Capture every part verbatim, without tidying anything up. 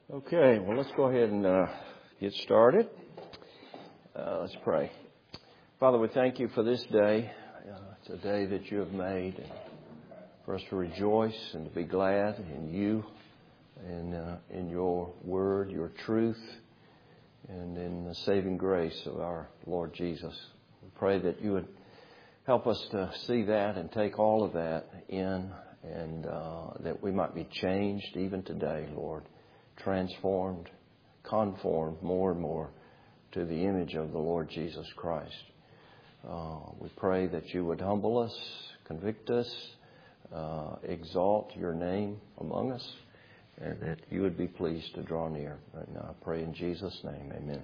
Okay, well, let's go ahead and uh, get started. Uh, let's pray. Father, we thank you for this day. Uh, it's a day that you have made, and for us to rejoice and to be glad in you and uh, in your word, your truth, and in the saving grace of our Lord Jesus. We pray that you would help us to see that and take all of that in, and uh, that we might be changed even today, Lord. Transformed, conformed more and more to the image of the Lord Jesus Christ. Uh, we pray that you would humble us, convict us, uh, exalt your name among us, and that you would be pleased to draw near. And I pray in Jesus' name, amen.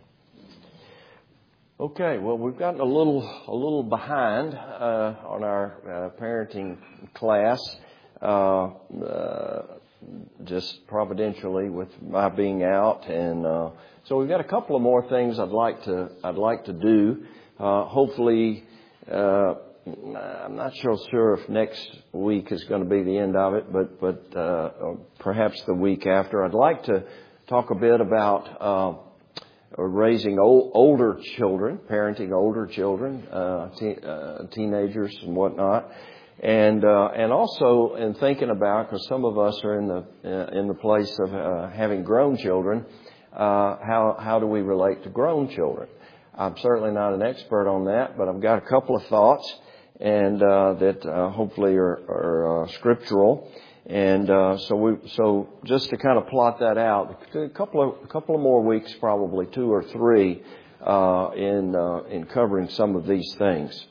Okay, well, we've gotten a little a little behind uh, on our uh, parenting class. Uh, uh, just providentially with my being out, and uh, so we've got a couple of more things I'd like to I'd like to do. Uh, hopefully, uh, I'm not so sure if next week is going to be the end of it, but but uh, perhaps the week after. I'd like to talk a bit about uh, raising old, older children, parenting older children, uh, te- uh, teenagers and whatnot. And uh, and also in thinking about, because some of us are in the uh, in the place of uh, having grown children, uh, how how do we relate to grown children? I'm certainly not an expert on that, but I've got a couple of thoughts, and uh, that uh, hopefully are, are uh, scriptural. And uh, so we so just to kind of plot that out, a couple of a couple of more weeks, probably two or three, uh, in uh, in covering some of these things.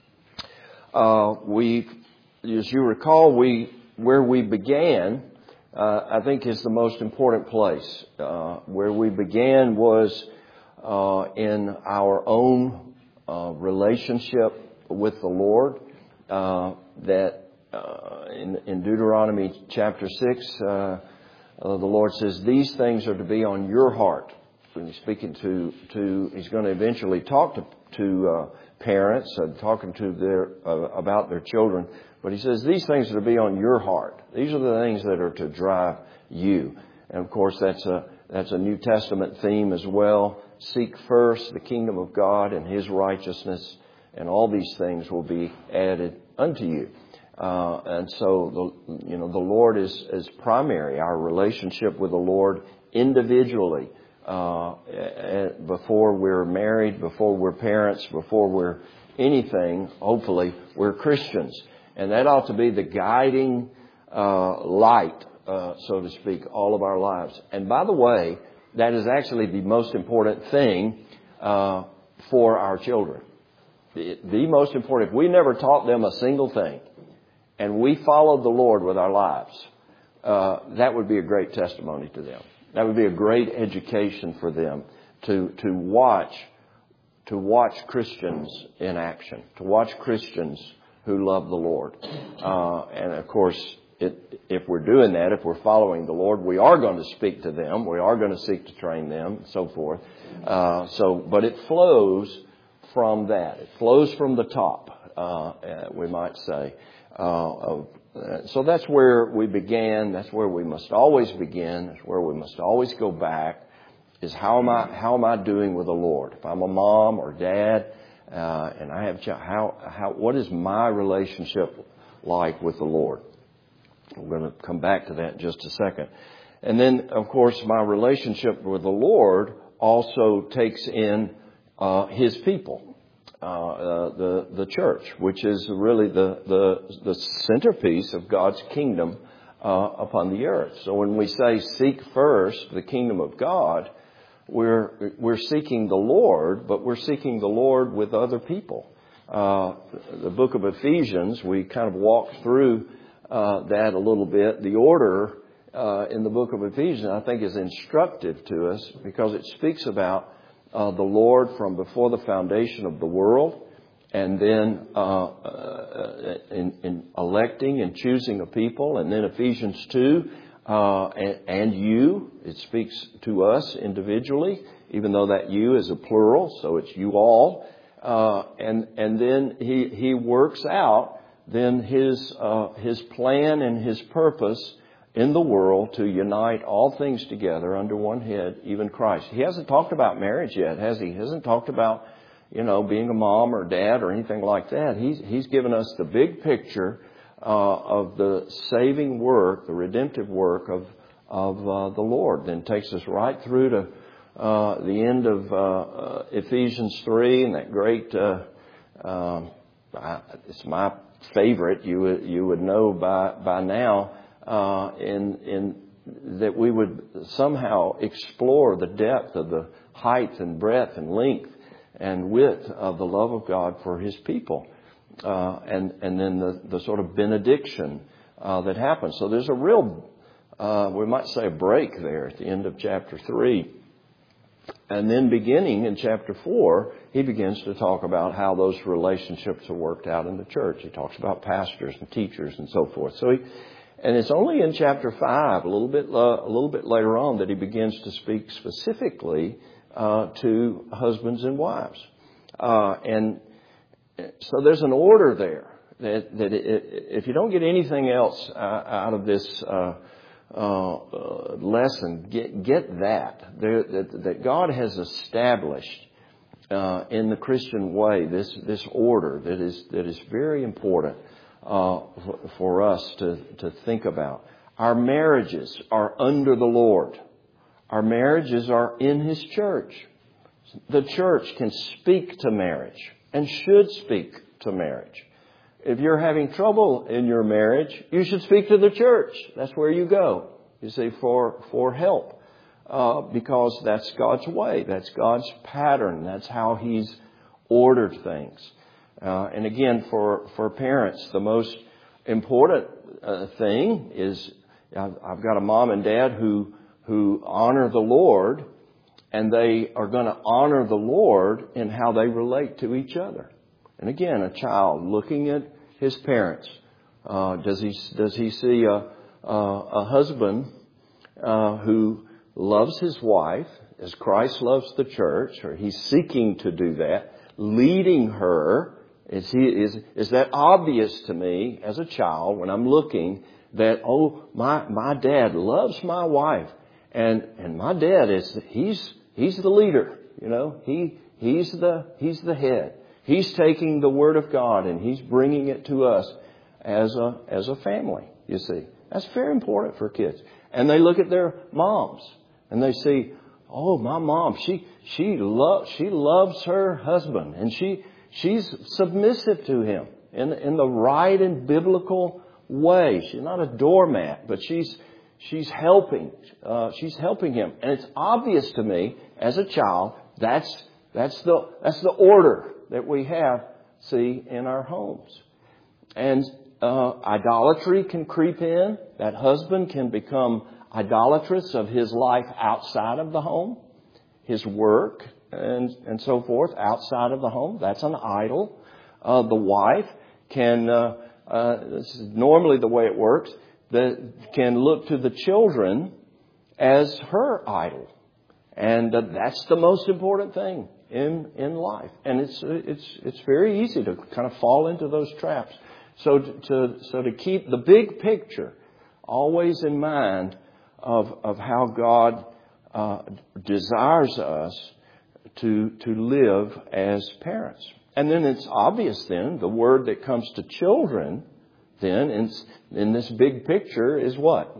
Uh, we, as you recall, we where we began, uh, I think, is the most important place. Uh, where we began was uh, in our own uh, relationship with the Lord. Uh, that uh, in, in Deuteronomy chapter six, uh, uh, the Lord says, "These things are to be on your heart." When he's speaking to to, he's going to eventually talk to to. Uh, parents and talking to their uh, about their children, but he says these things are to be on your heart. These are the things that are to drive you. And of course, that's a that's a New Testament theme as well. Seek first the kingdom of God and His righteousness, and all these things will be added unto you. Uh, and so, the you know the Lord is is primary. Our relationship with the Lord individually. Uh, before we're married, before we're parents, before we're anything, hopefully we're Christians. And that ought to be the guiding uh, light, uh, so to speak, all of our lives. And by the way, that is actually the most important thing uh, for our children. The, the most important. If we never taught them a single thing, and we followed the Lord with our lives, uh, that would be a great testimony to them. That would be a great education for them to to watch to watch Christians in action, to watch Christians who love the Lord. Uh, and of course, it, if we're doing that, if we're following the Lord, we are going to speak to them. We are going to seek to train them, and so forth. Uh, so, but it flows from that. It flows from the top, uh, we might say. Uh, of, So that's where we began. That's where we must always begin. That's where we must always go back. Is how am I? How am I doing with the Lord? If I'm a mom or dad, uh, and I have a child, how how what is my relationship like with the Lord? We're going to come back to that in just a second. And then, of course, my relationship with the Lord also takes in uh, His people. Uh, uh, the the church, which is really the the, the centerpiece of God's kingdom uh, upon the earth. So when we say seek first the kingdom of God, we're we're seeking the Lord, but we're seeking the Lord with other people. Uh, the book of Ephesians, we kind of walked through uh, that a little bit. The order uh, in the book of Ephesians, I think, is instructive to us because it speaks about Uh, the Lord from before the foundation of the world, and then uh, uh, in, in electing and choosing a people, and then Ephesians two, uh, and, and you, it speaks to us individually, even though that you is a plural, so it's you all, uh, and and then he he works out then his uh, his plan and his purpose in the world to unite all things together under one head, even Christ. He hasn't talked about marriage yet, has he? He hasn't talked about, you know, being a mom or dad or anything like that. He's, he's given us the big picture uh, of the saving work, the redemptive work of, of uh, the Lord. Then takes us right through to uh, the end of uh, uh, Ephesians three and that great, uh, um, it's my favorite, you would, you would know by, by now, uh, in, in, that we would somehow explore the depth of the height and breadth and length and width of the love of God for His people. Uh, and, and then the, the sort of benediction, uh, that happens. So there's a real, uh, we might say a break there at the end of chapter three. And then beginning in chapter four, he begins to talk about how those relationships are worked out in the church. He talks about pastors and teachers and so forth. So he, and it's only in chapter five, a little bit, uh, a little bit later on, that he begins to speak specifically uh, to husbands and wives. Uh, and so there's an order there that, that it, if you don't get anything else uh, out of this uh, uh, uh, lesson, get get that there, that that God has established uh, in the Christian way this this order that is that is very important uh, for, for us to to think about. Our marriages are under the Lord. Our marriages are in His church. The church can speak to marriage and should speak to marriage. If you're having trouble in your marriage, you should speak to the church. That's where you go, you see, for, for help. Uh, because that's God's way. That's God's pattern. That's how He's ordered things. Uh, and again, for, for parents, the most important uh, thing is I've, I've got a mom and dad who, who honor the Lord, and they are going to honor the Lord in how they relate to each other. And again, a child looking at his parents, uh, does he does he see a a, a husband uh, who loves his wife as Christ loves the church, or he's seeking to do that, leading her? Is he is is that obvious to me as a child when I'm looking that oh my my dad loves my wife, and and my dad is he's he's the leader, you know he he's the he's the head. He's taking the Word of God and He's bringing it to us as a as a family, you see. That's very important for kids. And they look at their moms and they see, oh, my mom, she she loves she loves her husband, and she she's submissive to him in in the right and biblical way. She's not a doormat, but she's she's helping. Uh, she's helping him. And it's obvious to me as a child that's that's the that's the order that we have, see, in our homes. And uh, idolatry can creep in. That husband can become idolatrous of his life outside of the home, his work and, and so forth outside of the home. That's an idol. Uh, the wife can, uh, uh, this is normally the way it works, the, can look to the children as her idol. And uh, that's the most important thing in in life, and it's it's it's very easy to kind of fall into those traps. So to, to so to keep the big picture always in mind of of how God uh, desires us to to live as parents, and then it's obvious then the word that comes to children then in in this big picture is what?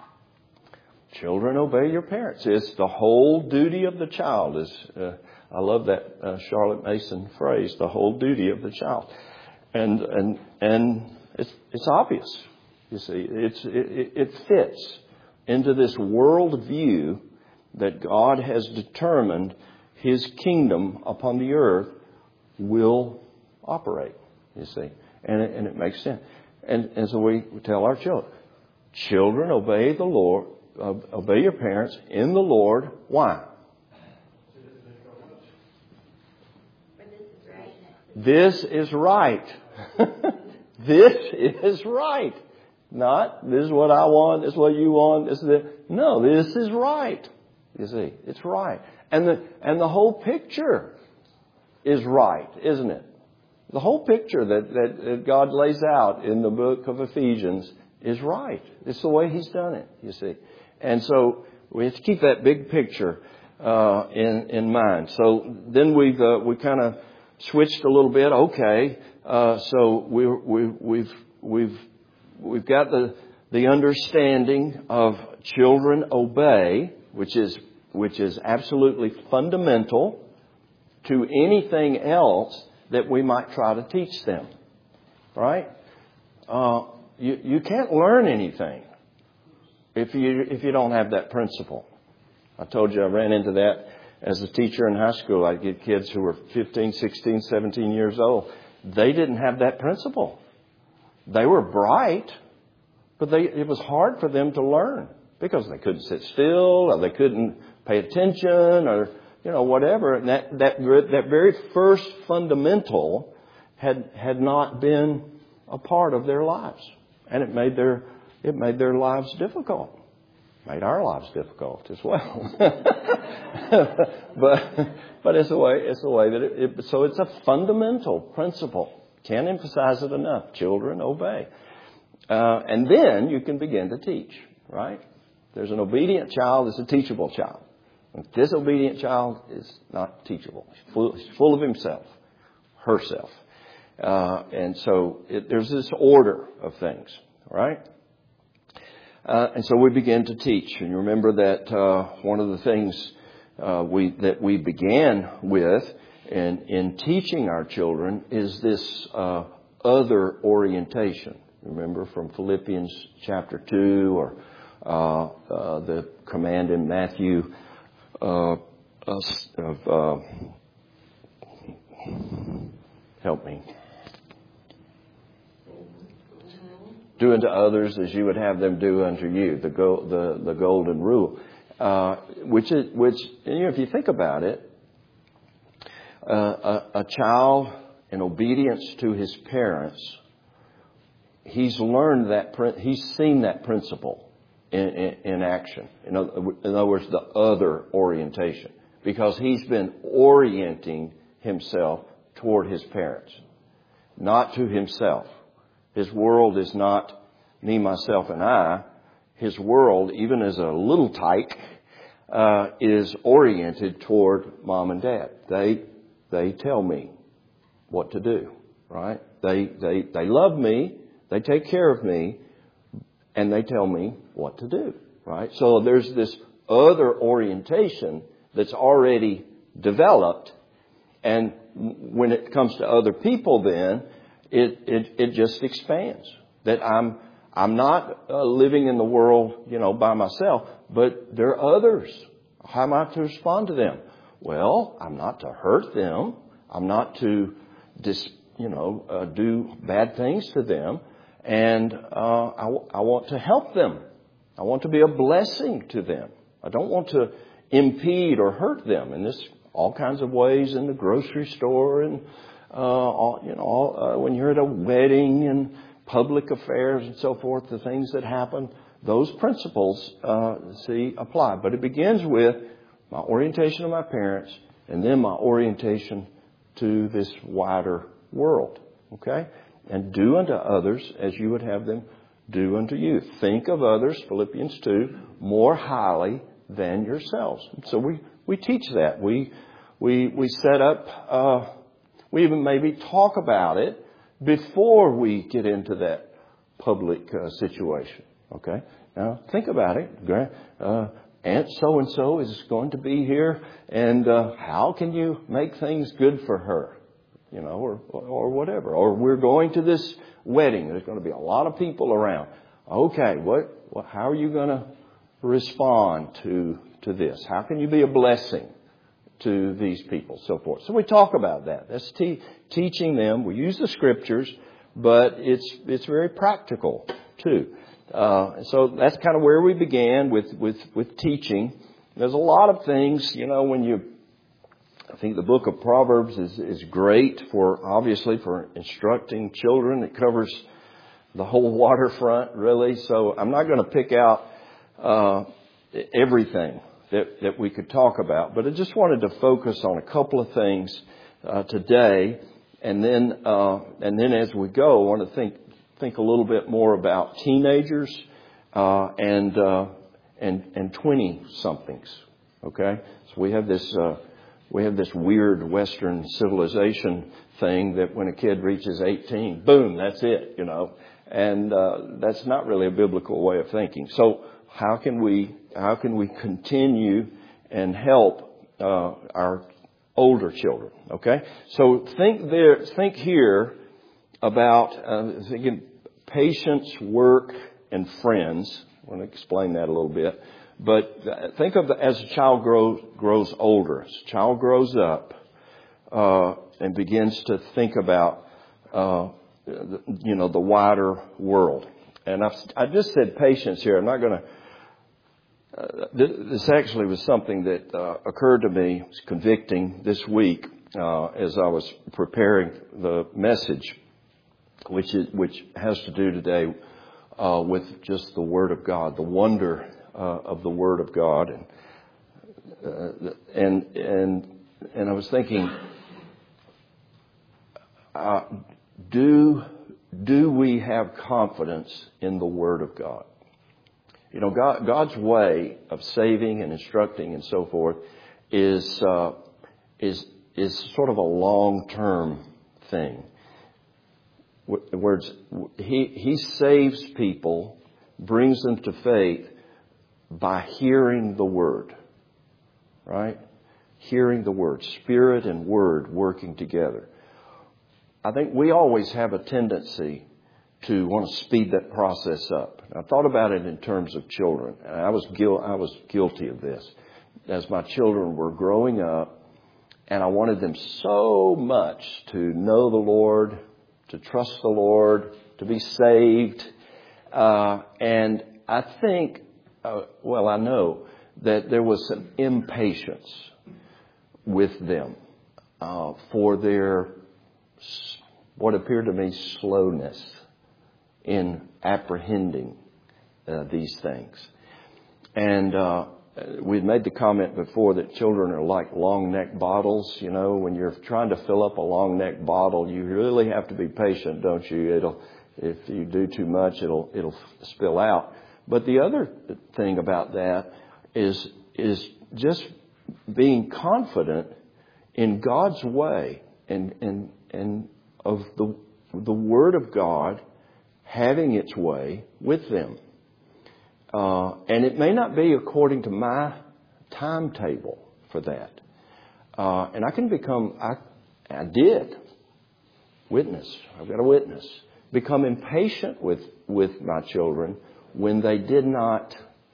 Children, obey your parents. It's the whole duty of the child. Is uh, I love that uh, Charlotte Mason phrase, the whole duty of the child. And and and it's it's obvious. You see, it's it, it fits into this world view that God has determined His kingdom upon the earth will operate. You see, and it, and it makes sense. And and so we tell our children, children, obey the Lord. Uh, obey your parents in the Lord. Why? This is right. This is right. Not, this is what I want, this is what you want, this is it. No, this is right. You see, it's right. And the, and the whole picture is right, isn't it? The whole picture that, that, that God lays out in the book of Ephesians is right. It's the way He's done it, you see. And so we have to keep that big picture uh, in in mind. So then we've uh, we kind of switched a little bit. Okay, uh, so we we we've we've we've got the the understanding of children obey, which is which is absolutely fundamental to anything else that we might try to teach them. Right? Uh, you you can't learn anything if you if you don't have that principle. I told you I ran into that as a teacher in high school. I'd get kids who were fifteen, sixteen, seventeen years old. They didn't have that principle. They were bright, but they it was hard for them to learn because they couldn't sit still, or they couldn't pay attention, or you know whatever. And that that that very first fundamental had had not been a part of their lives, and it made their it made their lives difficult. Made our lives difficult as well. but but it's the way it's the way that it, it so it's a fundamental principle. Can't emphasize it enough. Children obey, uh, and then you can begin to teach. Right? There's an obedient child. There's a teachable child. A disobedient child is not teachable. He's full, he's full of himself, herself, uh, and so it, there's this order of things. Right? Uh, and so we began to teach. And you remember that uh, one of the things uh, we that we began with in, in teaching our children is this uh, other orientation. Remember from Philippians chapter two, or uh, uh, the command in Matthew uh, of uh, help me. Do unto others as you would have them do unto you. The go, the, the golden rule, uh, which is which. You know, if you think about it, uh, a, a child in obedience to his parents, he's learned that. He's seen that principle in, in, in action. In other, in other words, the other orientation, because he's been orienting himself toward his parents, not to himself. His world is not me, myself, and I. His world, even as a little tyke, uh, is oriented toward mom and dad. They they tell me what to do, right? They they they love me. They take care of me, and they tell me what to do, right? So there's this other orientation that's already developed, and when it comes to other people, then It, it it just expands. That I'm I'm not uh, living in the world, you know, by myself, but there are others. How am I to respond to them? Well, I'm not to hurt them. I'm not to dis, you know, uh, do bad things to them, and uh, I I want to help them. I want to be a blessing to them. I don't want to impede or hurt them. And this all kinds of ways in the grocery store and. Uh, all, you know, all, uh, when you're at a wedding and public affairs and so forth, the things that happen, those principles, uh, see, apply. But it begins with my orientation to my parents and then my orientation to this wider world. Okay? And do unto others as you would have them do unto you. Think of others, Philippians two, more highly than yourselves. So we, we teach that. We, we, we set up, uh, We even maybe talk about it before we get into that public uh, situation. Okay? Now, think about it. Uh, Aunt so-and-so is going to be here, and uh, how can you make things good for her? You know, or, or whatever. Or we're going to this wedding. There's going to be a lot of people around. Okay, what? what how are you going to respond to to this? How can you be a blessing to these people, so forth. So we talk about that. That's te- teaching them. We use the scriptures, but it's it's very practical too. Uh, so that's kind of where we began with, with, with teaching. There's a lot of things, you know, when you, I think the book of Proverbs is, is great for, obviously, for instructing children. It covers the whole waterfront, really. So I'm not going to pick out uh, everything that, that we could talk about, but I just wanted to focus on a couple of things uh, today, and then uh, and then as we go, I want to think think a little bit more about teenagers uh, and uh, and and twenty somethings. Okay, so we have this uh, we have this weird Western civilization thing that when a kid reaches eighteen, boom, that's it, you know, and uh, that's not really a biblical way of thinking. So how can we how can we continue and help uh, our older children? Okay, so think there, think here about uh, thinking patience, work, and friends. I want to explain that a little bit. But think of the, as a child grows grows older, as a child grows up uh, and begins to think about, uh, you know, the wider world. And I've, I just said patience here. I'm not going to. Uh, this, this actually was something that uh, occurred to me, was convicting this week uh, as I was preparing the message, which is which has to do today uh, with just the Word of God, the wonder uh, of the Word of God, and uh, and and and I was thinking, uh, do do we have confidence in the Word of God? You know, God, God's way of saving and instructing and so forth is uh, is is sort of a long-term thing. In words, he he saves people, brings them to faith by hearing the Word, right? Hearing the Word, Spirit and Word working together. I think we always have a tendency to want to speed that process up. I thought about it in terms of children. And I was guil- I was guilty of this. As my children were growing up, and I wanted them so much to know the Lord, to trust the Lord, to be saved. Uh, and I think, uh, well, I know that there was some impatience with them uh, for their, what appeared to me, slowness in apprehending uh, these things. And uh, we'd made the comment before that children are like long neck bottles. You know, when you're trying to fill up a long neck bottle, you really have to be patient, don't you? It'll, if you do too much, it'll it'll spill out. But the other thing about that is is just being confident in God's way and and and of the the Word of God having its way with them. Uh, and it may not be according to my timetable for that. Uh, and I can become, I, I did witness, I've got a witness, become impatient with, with my children when they did not,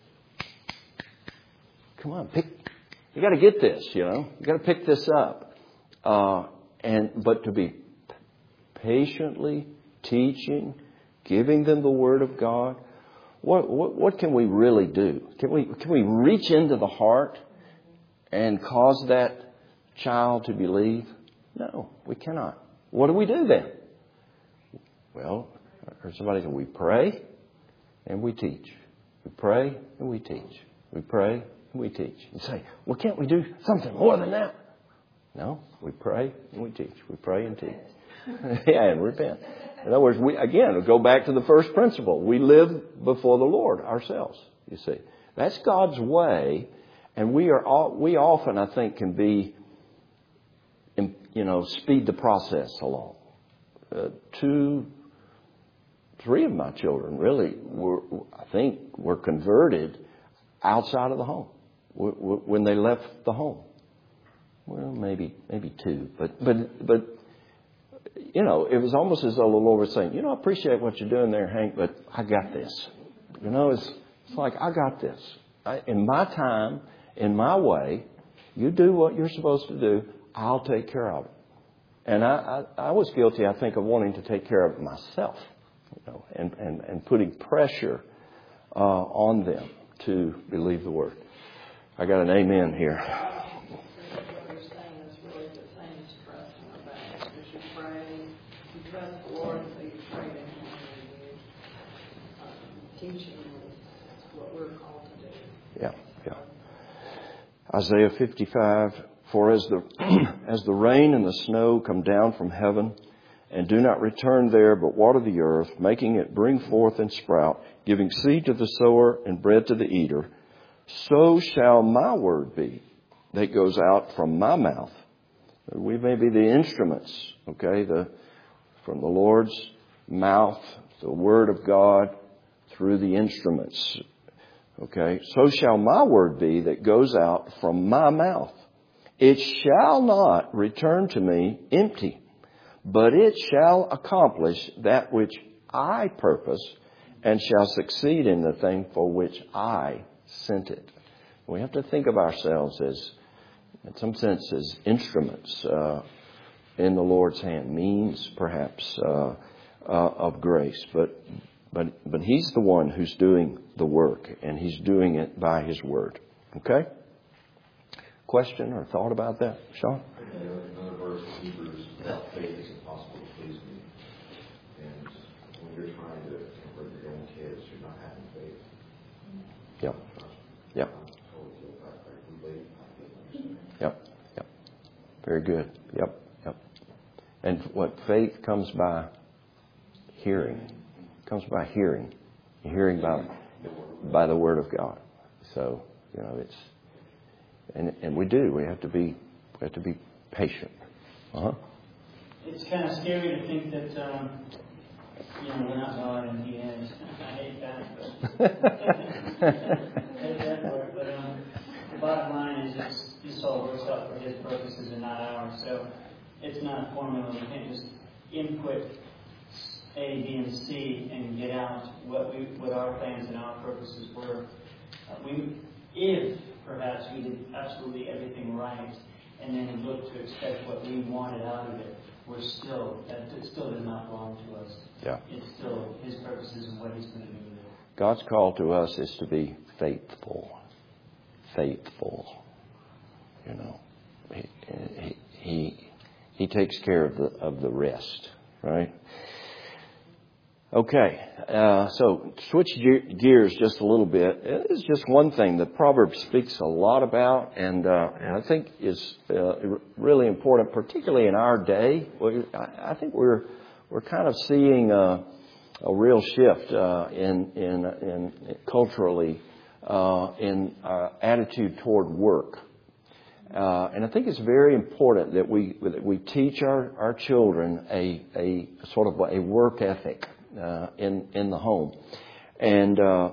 come on, pick, you got to get this, you know, you got to pick this up. Uh, and, but to be patiently teaching, giving them the Word of God. What, what what can we really do? Can we can we reach into the heart and cause that child to believe? No, we cannot. What do we do then? Well, I heard somebody say, we pray and we teach. We pray and we teach. We pray and we teach. You say, well, can't we do something more than that? No, we pray and we teach. We pray and teach. Yeah, and repent. In other words, we, again, we go back to the first principle. We live before the Lord ourselves, you see. That's God's way, and we are all, we often, I think, can be, you know, speed the process along. Uh, two, three of my children really were, I think, were converted outside of the home when they left the home. Well, maybe maybe two, but but but. You know, it was almost as though the Lord was saying, you know, I appreciate what you're doing there, Hank, but I got this. You know, it's, it's like, I got this. I, in my time, in my way, you do what you're supposed to do, I'll take care of it. And I, I, I was guilty, I think, of wanting to take care of it myself, you know, and, and, and putting pressure uh, on them to believe the Word. I got an amen here. Yeah, yeah. Isaiah fifty-five, for as the as the rain and the snow come down from heaven, and do not return there, but water the earth, making it bring forth and sprout, giving seed to the sower and bread to the eater, so shall my word be that goes out from my mouth. We may be the instruments, okay, the from the Lord's mouth, the word of God through the instruments. Okay, so shall my word be that goes out from my mouth. It shall not return to me empty, but it shall accomplish that which I purpose and shall succeed in the thing for which I sent it. We have to think of ourselves as, in some sense, as instruments uh, in the Lord's hand, means perhaps uh, uh, of grace. But but but He's the one who's doing the work, and He's doing it by His word. Okay? Question or thought about that, Sean? Another verse in Hebrews, without faith it's impossible to please me. And when you're trying to convert your own kids, you're not having faith. Yep. Yep. Yep. Yep. Very good. Yep. Yep. And what faith comes by hearing. Comes by hearing. Hearing by by the word of God. So, you know, it's and and we do. We have to be we have to be patient. Uh-huh. It's kind of scary to think that um, you know, we're not God and He is. I hate that, but I hate that word. But um, the bottom line is, it's this all works out for His purposes and not ours. So it's not a formula. We can't just input A, B, and C and get out what we what our plans and our purposes were. Uh, we, if perhaps we did absolutely everything right, and then look to expect what we wanted out of it, we're still that it still does not belong to us. Yeah. It's still His purposes and what He's going to do with it. God's call to us is to be faithful. Faithful. You know, he he he, he takes care of the of the rest, right? Okay, uh, so switch ge- gears just a little bit. It's just one thing that Proverbs speaks a lot about, and, uh, and I think is uh, really important, particularly in our day. I, I think we're we're kind of seeing a, a real shift uh, in, in in culturally uh, in our attitude toward work, uh, and I think it's very important that we that we teach our, our children a a sort of a work ethic. Uh, in in the home, and uh,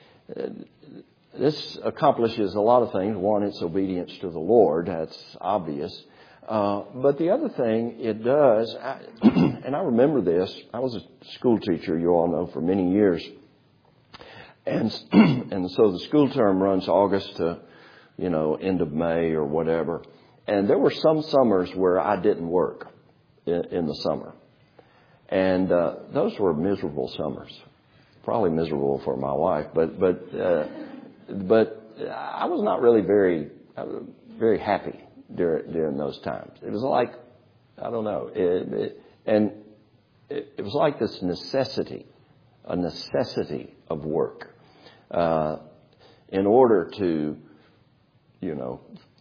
this accomplishes a lot of things. One, it's obedience to the Lord. That's obvious. Uh, but the other thing it does, I, and I remember this. I was a school teacher, you all know, for many years, and and so the school term runs August to, you know, end of May or whatever. And there were some summers where I didn't work in, in the summer. And uh, those were miserable summers, probably miserable for my wife. But but uh, but I was not really very very happy during during those times. It was like I don't know, it, it, and it, it was like this necessity, a necessity of work, uh, in order to, you know,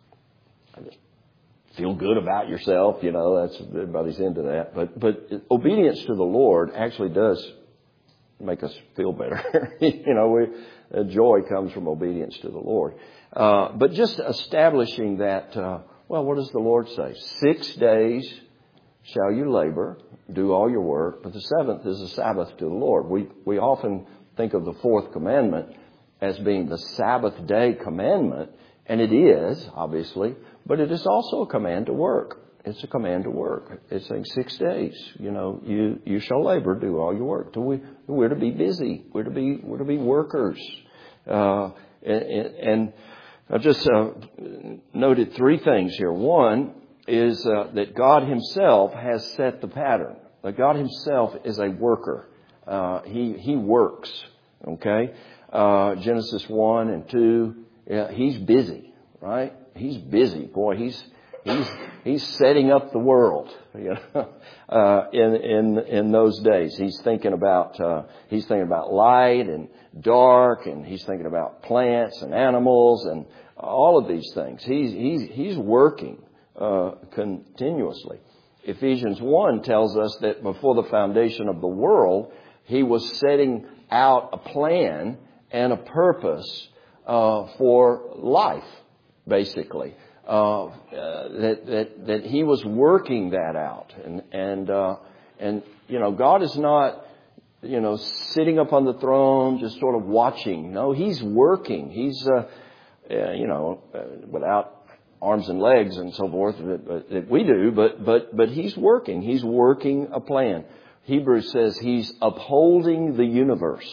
feel good about yourself, you know, that's everybody's into that. But but obedience to the Lord actually does make us feel better. you know, we, uh, joy comes from obedience to the Lord. Uh, but just establishing that, uh, well, what does the Lord say? Six days shall you labor, do all your work, but the seventh is a Sabbath to the Lord. We we often think of the fourth commandment as being the Sabbath day commandment, and it is, obviously. But it is also a command to work. It's a command to work. It's saying six days. You know, you, you shall labor, do all your work. We, we're to be busy. We're to be we're to be workers. Uh, and, and I just uh, noted three things here. One is uh, that God Himself has set the pattern. That God Himself is a worker. Uh, he He works. Okay, uh, Genesis one and two. Yeah, He's busy, right? He's busy, boy. He's he's he's setting up the world, you know. Uh, in in in those days, he's thinking about uh, he's thinking about light and dark, and he's thinking about plants and animals and all of these things. He's he's he's working uh, continuously, Ephesians one tells us that before the foundation of the world, He was setting out a plan and a purpose uh, for life, basically. Uh, uh, that, that, that He was working that out. And, and, uh, and, you know, God is not, you know, sitting up on the throne, just sort of watching. No, He's working. He's, uh, uh, you know, uh, without arms and legs and so forth that, that we do, but, but, but He's working. He's working a plan. Hebrews says He's upholding the universe.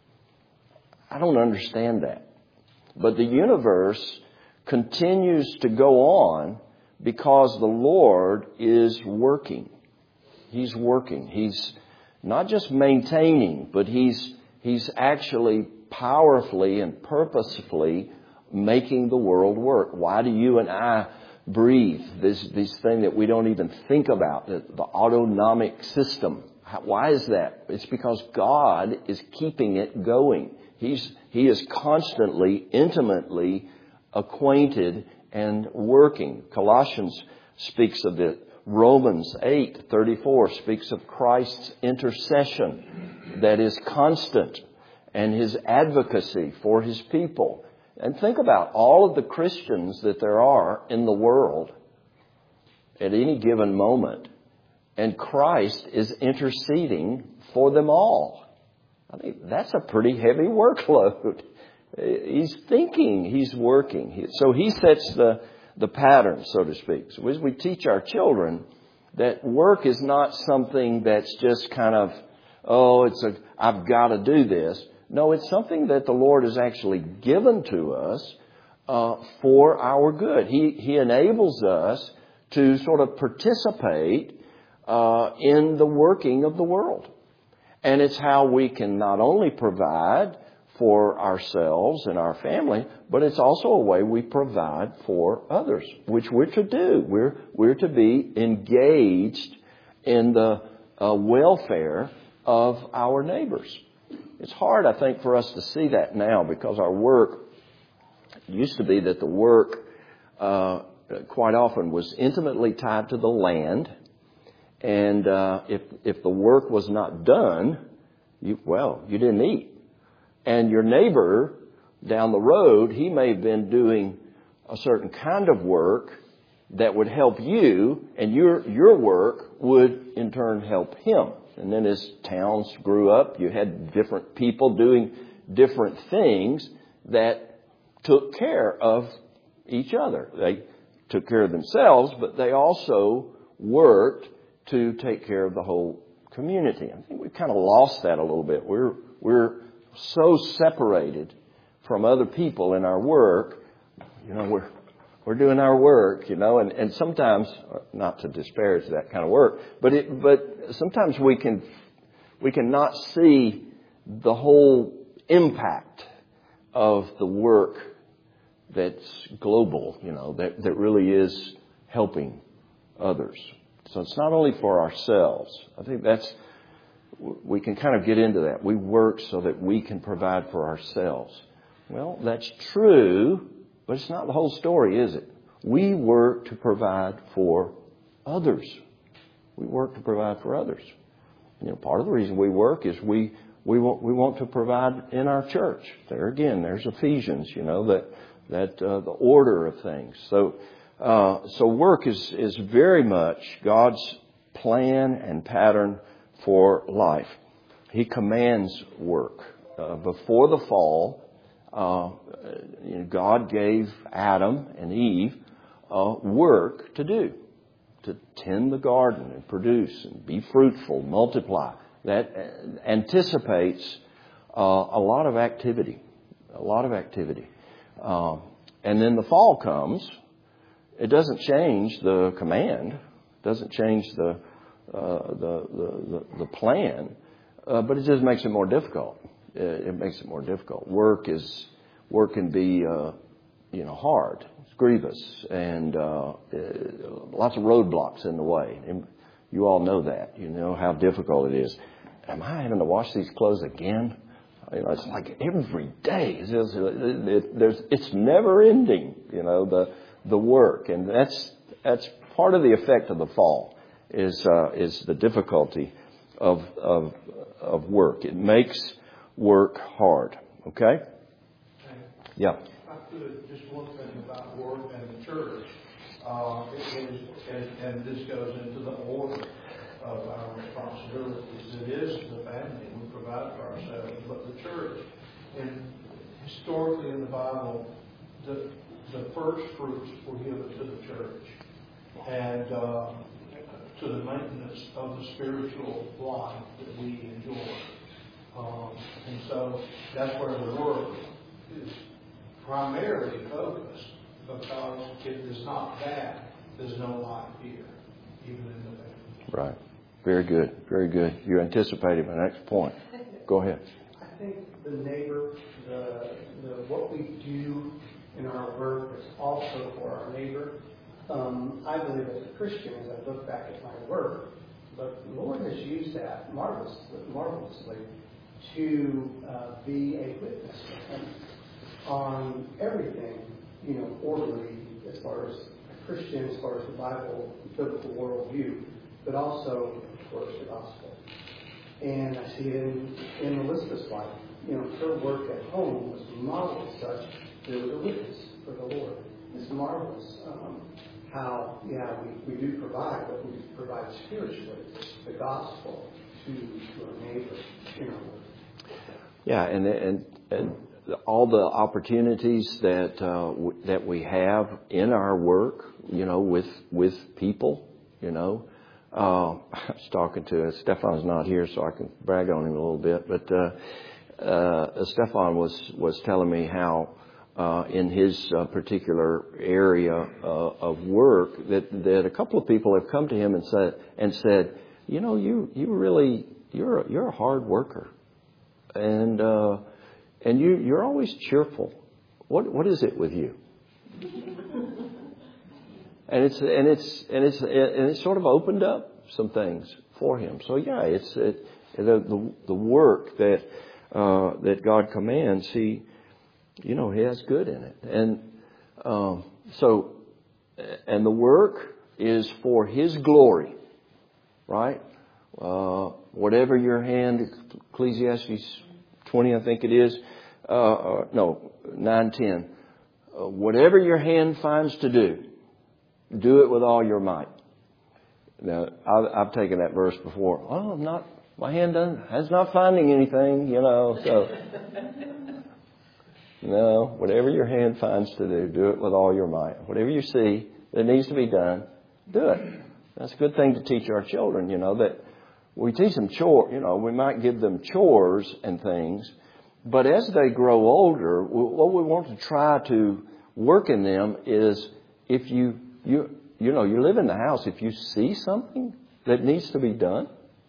I don't understand that. But the universe continues to go on because the Lord is working. He's working. He's not just maintaining, but He's He's actually powerfully and purposefully making the world work. Why do you and I breathe? This this thing that we don't even think about, the, the autonomic system. How, why is that? It's because God is keeping it going. He's He is constantly, intimately acquainted and working. Colossians speaks of it. Romans eight thirty-four speaks of Christ's intercession that is constant and His advocacy for His people. And think about all of the Christians that there are in the world at any given moment, and Christ is interceding for them all. I think that's a pretty heavy workload. He's thinking, He's working. So He sets the, the pattern, so to speak. So as we teach our children that work is not something that's just kind of, oh, it's a, I've got to do this. No, it's something that the Lord has actually given to us uh, for our good. He, he enables us to sort of participate uh, in the working of the world. And it's how we can not only provide for ourselves and our family, but it's also a way we provide for others, which we're to do. We're, we're to be engaged in the uh, welfare of our neighbors. It's hard, I think, for us to see that now because our work used to be that the work uh, quite often was intimately tied to the land. And uh, if if the work was not done, you, well, you didn't eat. And your neighbor down the road, he may have been doing a certain kind of work that would help you, and your your work would in turn help him. And then as towns grew up, you had different people doing different things that took care of each other. They took care of themselves, but they also worked to take care of the whole community. I think we've kind of lost that a little bit. We're we're so separated from other people in our work. You know, we're we're doing our work, you know, and, and sometimes, not to disparage that kind of work, but it but sometimes we can we can not see the whole impact of the work that's global, you know, that, that really is helping others. So it's not only for ourselves. I think that's, we can kind of get into that. We work so that we can provide for ourselves. Well, that's true, but it's not the whole story, is it? We work to provide for others. We work to provide for others. You know, part of the reason we work is we we want we want to provide in our church. There again, there's Ephesians, you know, that that uh, the order of things. So. Uh, so work is, is very much God's plan and pattern for life. He commands work. Uh, before the fall, uh, you know, God gave Adam and Eve uh, work to do, to tend the garden and produce and be fruitful, multiply. That anticipates uh, a lot of activity, a lot of activity. Uh, and then the fall comes. It doesn't change the command, doesn't change the uh, the, the the plan, uh, but it just makes it more difficult. It, it makes it more difficult. Work is work can be uh, you know hard, it's grievous, and uh, lots of roadblocks in the way. And you all know that. You know how difficult it is. Am I having to wash these clothes again? You know, it's like every day. It's, just, it, it, there's it's never ending. You know the. the work. And that's that's part of the effect of the fall. is uh, is the difficulty of of of work. It makes work hard. Okay? Yeah. If I could, just one thing about work and the church. Uh, it is, and, and this goes into the order of our responsibilities. It is the family. We provide for ourselves, but the church. And historically in the Bible, the the first fruits were given to the church, and uh, to the maintenance of the spiritual life that we enjoy. Um, and so that's where the work is primarily focused, because if it's not that, there's no life here, even in the family. Right. Very good. Very good. You anticipated my next point. Go ahead. I think the neighbor, the, the what we do in our work is also for our neighbor. Um, I believe as a Christian, as I look back at my work, but the Lord has used that marvelously, marvelously to uh, be a witness for Him on everything, you know, orderly as far as a Christian, as far as the Bible, biblical worldview, but also, of course, the gospel. And I see it in, in Elizabeth's life. You know, her work at home was modeled such that it was a witness for the Lord. It's marvelous um, how, yeah, we, we do provide, but we provide spiritually the gospel to, to our neighbor in our work. Yeah, and and and all the opportunities that uh, w- that we have in our work, you know, with with people, you know. Uh, I was talking to Stefan's not here, so I can brag on him a little bit. But uh, uh, Stefan was was telling me how uh, in his uh, particular area uh, of work that that a couple of people have come to him and said and said, you know, you you really you're a, you're a hard worker. And uh, and you you're always cheerful. What what is it with you? and it's and it's and it's and it's sort of opened up some things for him. So yeah, it's it, the, the the work that uh, that God commands. He you know He has good in it, and um, so and the work is for His glory, right? Uh, whatever your hand, Ecclesiastes twenty, I think it is. Uh, uh, no, nine ten. Uh, whatever your hand finds to do, do it with all your might. Now, I've, I've taken that verse before. Oh, I'm not. My hand doesn't. It's not finding anything, you know. So, no, whatever your hand finds to do, do it with all your might. Whatever you see that needs to be done, do it. That's a good thing to teach our children, you know, that we teach them chore, you know, we might give them chores and things, but as they grow older, what we want to try to work in them is if you, you, you know, you live in the house, if you see something that needs to be done,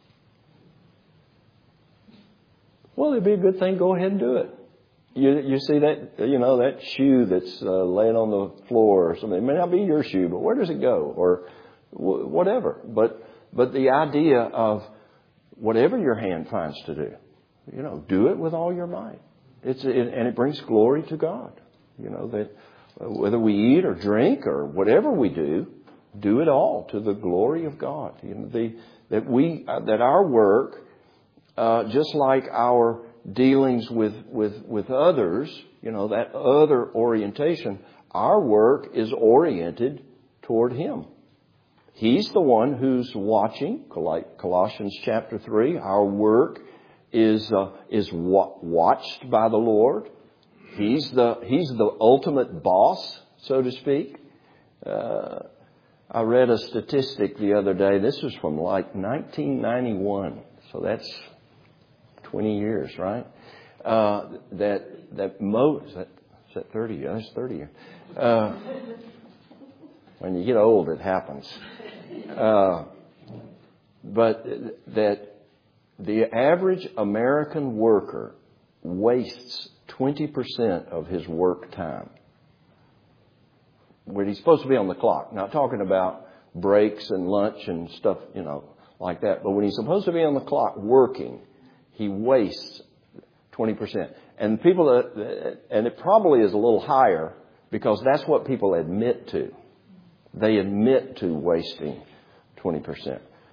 well, it'd be a good thing, go ahead and do it. You, you see that, you know, that shoe that's uh, laying on the floor or something. It may not be your shoe, but where does it go? Or w- whatever. But, but the idea of whatever your hand finds to do, you know, do it with all your might. It's it, and it brings glory to God. You know, that whether we eat or drink or whatever we do, do it all to the glory of God. You know, the, that we uh, that our work, uh, just like our dealings with, with, with others, you know, that other orientation, our work is oriented toward Him. He's the one who's watching, like Colossians chapter three. Our work is uh, is wa- watched by the Lord. He's the He's the ultimate boss, so to speak. Uh, I read a statistic the other day. This was from like nineteen ninety-one, so that's twenty years, right? Uh, that that most is that, is that thirty years? That's thirty years. Uh, when you get old, it happens. Uh, but that the average American worker wastes twenty percent of his work time. When he's supposed to be on the clock. Not talking about breaks and lunch and stuff, you know, like that. But when he's supposed to be on the clock working, he wastes twenty percent. And people, that, and it probably is a little higher because that's what people admit to. They admit to wasting twenty percent.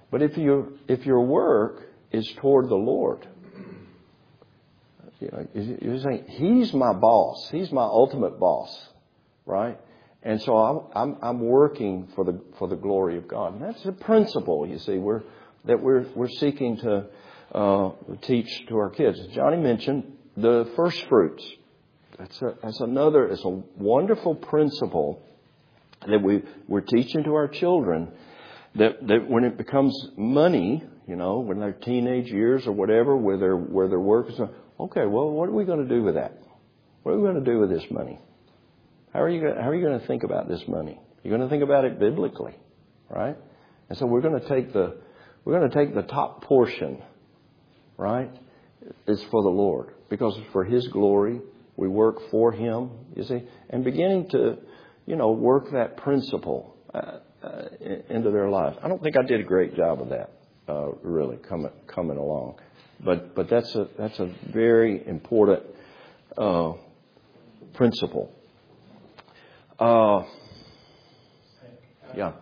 But if you if your work is toward the Lord, you know, you're saying He's my boss. He's my ultimate boss, right? And so I'm I'm, I'm working for the for the glory of God. And that's a principle, you see, we're that we're we're seeking to uh, teach to our kids. Johnny mentioned the first fruits. That's a, that's another. It's a wonderful principle that we we're teaching to our children. That, that when it becomes money, you know, when they're teenage years or whatever, where their where their work is, okay, well, what are we going to do with that? What are we going to do with this money? How are you going, how are you going to think about this money? You're going to think about it biblically, right? And so we're going to take the we're going to take the top portion, right? It's for the Lord because it's for His glory. We work for Him, you see, and beginning to, you know, work that principle Uh, Uh, into their lives. I don't think I did a great job of that, uh, really coming coming along, but but that's a that's a very important uh, principle. Uh, yeah,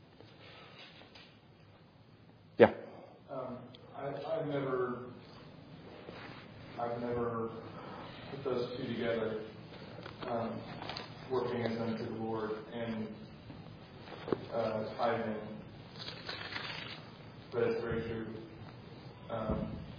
yeah. Um, I, I've never I've never put those two together, um, working as unto the Lord and Uh, tithing, but it's very true. Um,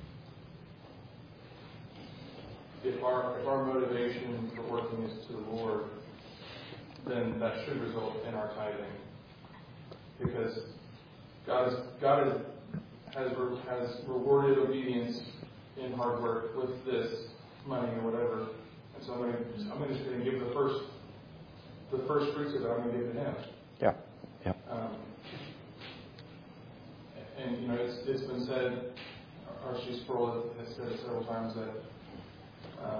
if our if our motivation for working is to the Lord, then that should result in our tithing, because God is, God is, has has rewarded obedience in hard work with this money or whatever, and so I'm going to, I'm just going to give the first the first fruits of it. I'm going to give to Him. Yeah. Yep. Um, and, you know, it's, it's been said, R C Sproul has said it several times that, um,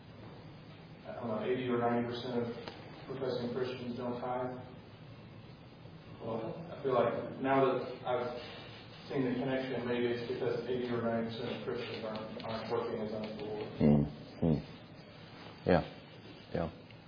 I don't know, eighty or ninety percent of professing Christians don't tithe. Well, I feel like now that I've seen the connection, maybe it's because eighty or ninety percent of Christians aren't, aren't working as unto the Lord. Mm-hmm. Yeah. Yeah.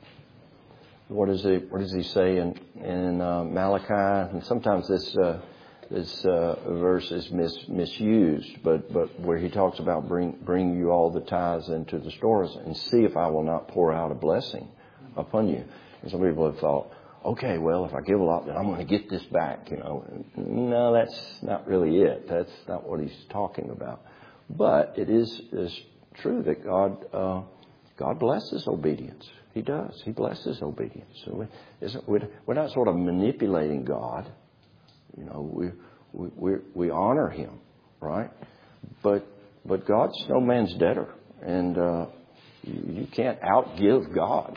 What does he What does he say in in uh, Malachi? And sometimes this uh, this uh, verse is mis, misused, but but where he talks about bring bring you all the tithes into the stores and see if I will not pour out a blessing upon you. And some people have thought, okay, well, if I give a lot, then I'm going to get this back. You know, no, that's not really it. That's not what he's talking about. But it is is true that God uh, God blesses obedience. He does. He blesses obedience. So we, we're not sort of manipulating God. You know, we we we, we honor Him, right? But but God's no man's debtor, and uh, you, you can't outgive God.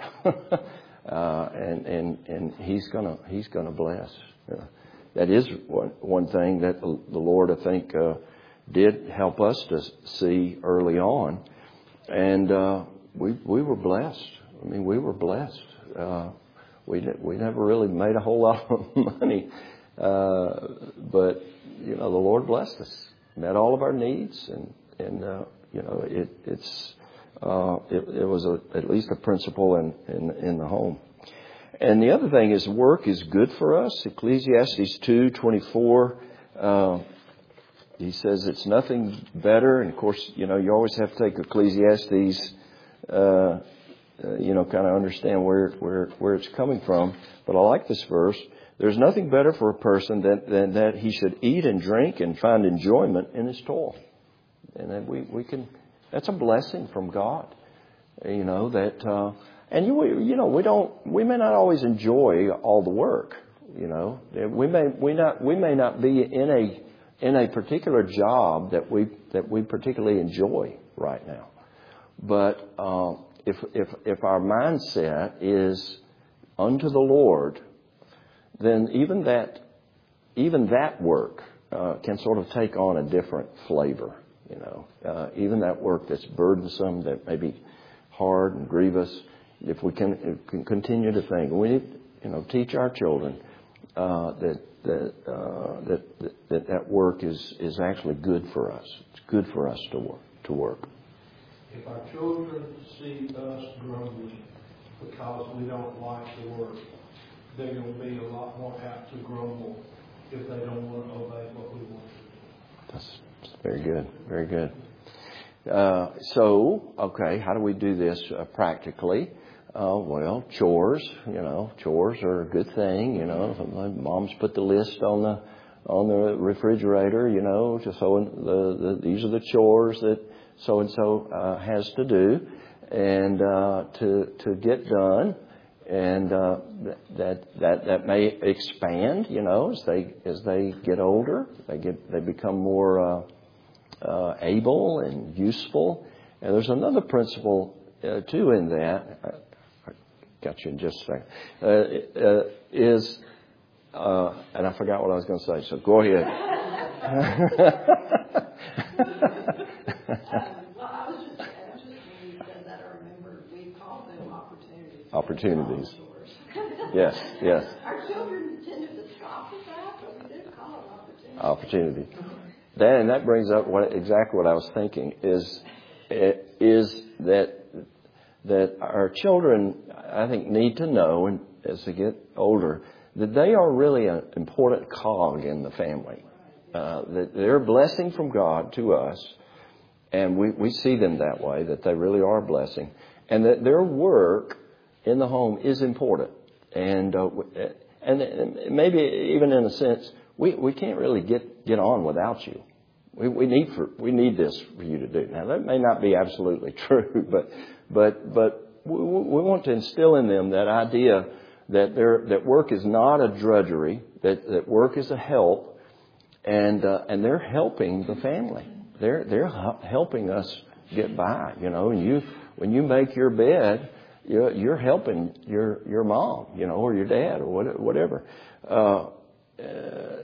uh, and and and He's gonna He's gonna bless. Uh, that is one one thing that the, the Lord, I think, uh, did help us to see early on, and uh, we we were blessed. I mean, we were blessed. Uh, we we never really made a whole lot of money, uh, but you know, the Lord blessed us, met all of our needs, and and uh, you know, it it's uh, it, it was a, at least a principle in, in in the home. And the other thing is, work is good for us. Ecclesiastes two twenty-four. Uh, he says it's nothing better, and of course, you know, you always have to take Ecclesiastes. Uh, Uh, you know, kind of understand where, where, where it's coming from. But I like this verse. There's nothing better for a person than, than that he should eat and drink and find enjoyment in his toil. And that we, we can, that's a blessing from God. You know, that, uh, and you, you know, we don't, we may not always enjoy all the work, you know. We may, we not, we may not be in a, in a particular job that we, that we particularly enjoy right now. But, uh, If if if our mindset is unto the Lord, then even that even that work uh, can sort of take on a different flavor. You know, uh, even that work that's burdensome, that may be hard and grievous. If we can, if we can continue to think, we need, you know, teach our children uh, that that, uh, that that that work is is actually good for us. It's good for us to work to work. If our children see us grumbling because we don't like the work, they're going to be a lot more apt to grumble if they don't want to obey what we want to do. That's, that's very good. Very good. Uh, so, okay, how do we do this uh, practically? Uh, well, chores, you know, chores are a good thing, you know. My mom's put the list on the on the refrigerator, you know, just so the, the these are the chores that so and so uh, has to do and uh, to to get done, and uh, that that that may expand, you know, as they as they get older, they get they become more uh, uh, able and useful. And there's another principle uh, too in that. I got you in just a second. Uh, uh, is Uh, and I forgot what I was going to say, so go ahead. um, well, I was just, I was just when you said that, I remembered we call them opportunities. Opportunities. Yes, yes. Our children tended to scoff at that, but we did call them opportunities. Opportunity. That, and that brings up what exactly what I was thinking is is that that our children, I think, need to know, and as they get older, that they are really an important cog in the family. Uh, that they're a blessing from God to us, and we, we see them that way, that they really are a blessing, and that their work in the home is important. And uh, and maybe even in a sense, we, we can't really get, get on without you. We, we need for we need this for you to do. Now, that may not be absolutely true, but but but we, we want to instill in them that idea that there, that work is not a drudgery, that, that work is a help, and uh, and they're helping the family. They're they're helping us get by. You know, and you when you make your bed, you're, you're helping your your mom, you know, or your dad, or what, whatever. Uh, uh,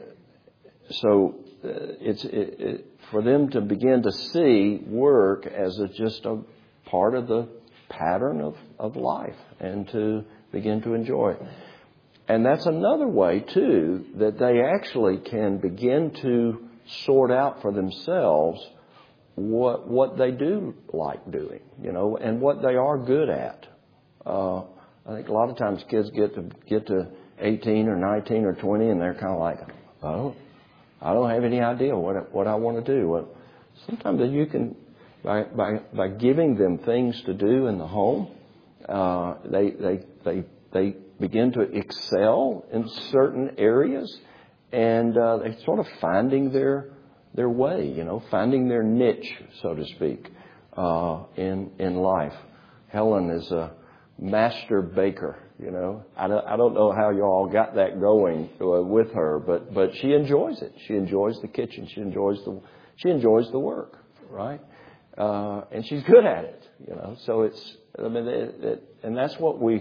so uh, it's it, it, for them to begin to see work as a, just a part of the pattern of, of life, and to begin to enjoy. And that's another way, too, that they actually can begin to sort out for themselves what what they do like doing, you know, and what they are good at. Uh, I think a lot of times kids get to get to eighteen or nineteen or twenty, and they're kind of like, oh, I don't have any idea what what I want to do. Well, sometimes you can, by by by giving them things to do in the home, Uh, they they they they begin to excel in certain areas, and uh, they sort of finding their their way, you know, finding their niche, so to speak, uh, in in life. Helen is a master baker, you know. I don't I don't know how you all got that going uh, with her, but but she enjoys it. She enjoys the kitchen. She enjoys the she enjoys the work, right? Uh, and she's good at it, you know. So it's I mean, it, it, and that's what we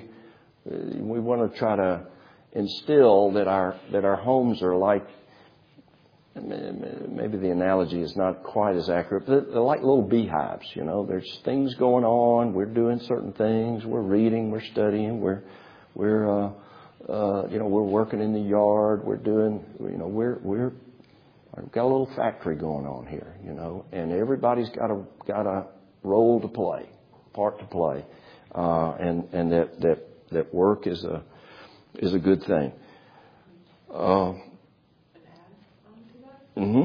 we want to try to instill, that our that our homes are like. Maybe the analogy is not quite as accurate, but they're like little beehives. You know, there's things going on. We're doing certain things. We're reading. We're studying. We're we're uh, uh, you know we're working in the yard. We're doing you know we're we're we've got a little factory going on here. You know, and everybody's got a got a role to play. Part to play, uh, and and that, that that work is a is a good thing. Uh, mm-hmm.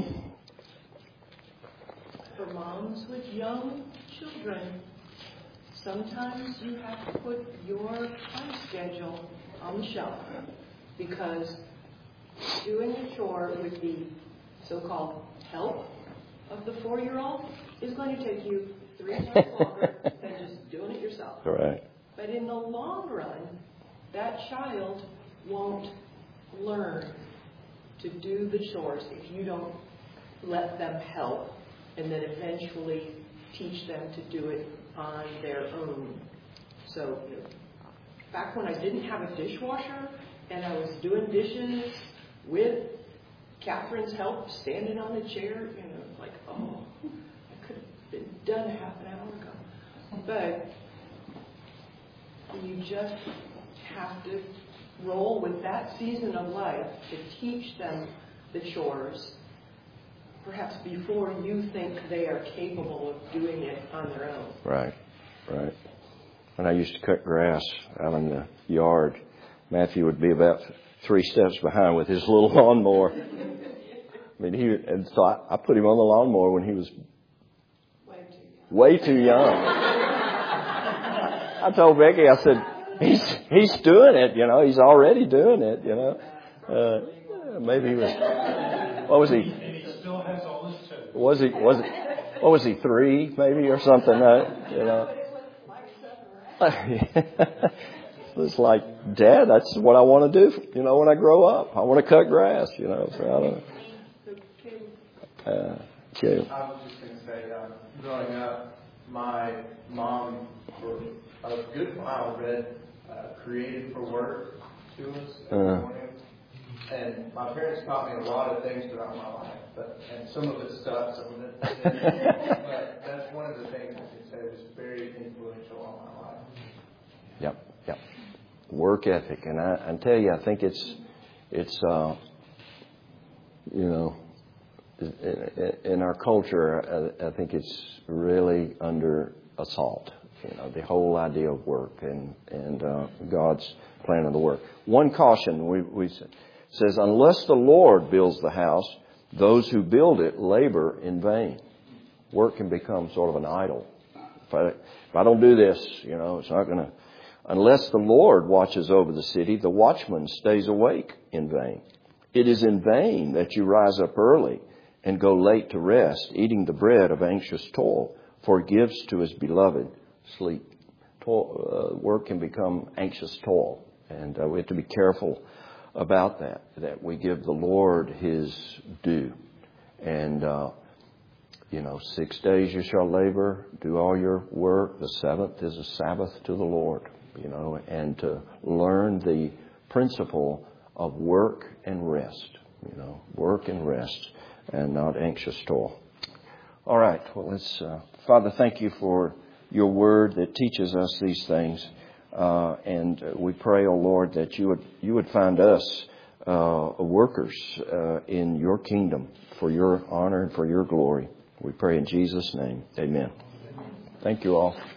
For moms with young children, sometimes you have to put your time schedule on the shelf, because doing a chore with the so-called help of the four-year-old is going to take you three times longer than just doing it yourself. Right. But in the long run, that child won't learn to do the chores if you don't let them help, and then eventually teach them to do it on their own. So, you know, back when I didn't have a dishwasher and I was doing dishes with Catherine's help, standing on the chair, you know, like, oh, been done half an hour ago. But you just have to roll with that season of life to teach them the chores, perhaps before you think they are capable of doing it on their own. Right, right. When I used to cut grass out in the yard, Matthew would be about three steps behind with his little lawnmower. I mean, he and so I, I put him on the lawnmower when he was way too young. I told Becky, I said, he's he's doing it, you know. He's already doing it, you know. Uh, maybe he was. What was he? And he still has all his toes. Was he? Was it? What was he? Three, maybe, or something? Uh, you know. It's like, Dad, that's what I want to do, you know, when I grow up. I want to cut grass, you know. So I don't. Uh, okay. I was just going to say, uh, growing up, my mom, for a good while, read uh, Created for Work to us every Uh. morning. And my parents taught me a lot of things throughout my life, but and some of it stuck, some of it didn't. But that's one of the things I could say was very influential on my life. Yep, yep. Work ethic, and I, I tell you, I think it's it's uh, you know, in, in our culture, I, I think it's really under assault. You know, the whole idea of work and and uh, God's plan of the work. One caution we we says, unless the Lord builds the house, those who build it labor in vain. Work can become sort of an idol. If I, if I don't do this, you know, it's not going to. Unless the Lord watches over the city, the watchman stays awake in vain. It is in vain that you rise up early and go late to rest, eating the bread of anxious toil, for it gives to his beloved sleep. Toil, uh, work can become anxious toil, and uh, we have to be careful about that, that we give the Lord his due. And, uh, you know, six days you shall labor, do all your work. The seventh is a Sabbath to the Lord, you know, and to learn the principle of work and rest, you know, work and rest and not anxious toil. All right. Well, let's, uh, Father, thank you for your word that teaches us these things. Uh, and we pray, oh Lord, that you would you would find us uh, workers uh, in your kingdom for your honor and for your glory. We pray in Jesus' name. Amen. Thank you all.